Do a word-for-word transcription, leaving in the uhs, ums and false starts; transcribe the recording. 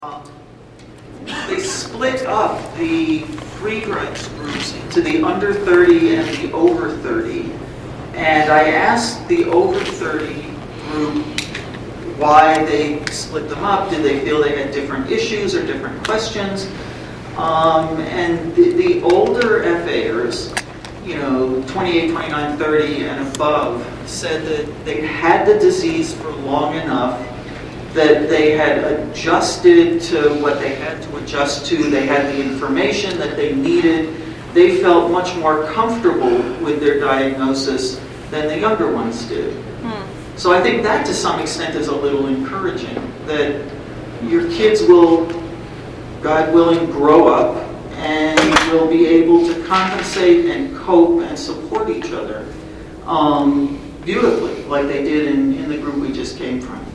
Um, they split up the Friedreich's groups into the under thirty and the over thirty. And I asked the over thirty group why they split them up. Did they feel they had different issues or different questions? Um, and the, the older F A'ers, you know, twenty-eight, twenty-nine, thirty and above, said that they had the disease for long enough that they had adjusted to what they had to adjust to. They had the information that they needed. They felt much more comfortable with their diagnosis than the younger ones did. Hmm. So I think that to some extent is a little encouraging, that your kids will, God willing, grow up and will be able to compensate and cope and support each other um, beautifully, like they did in, in the group we just came from.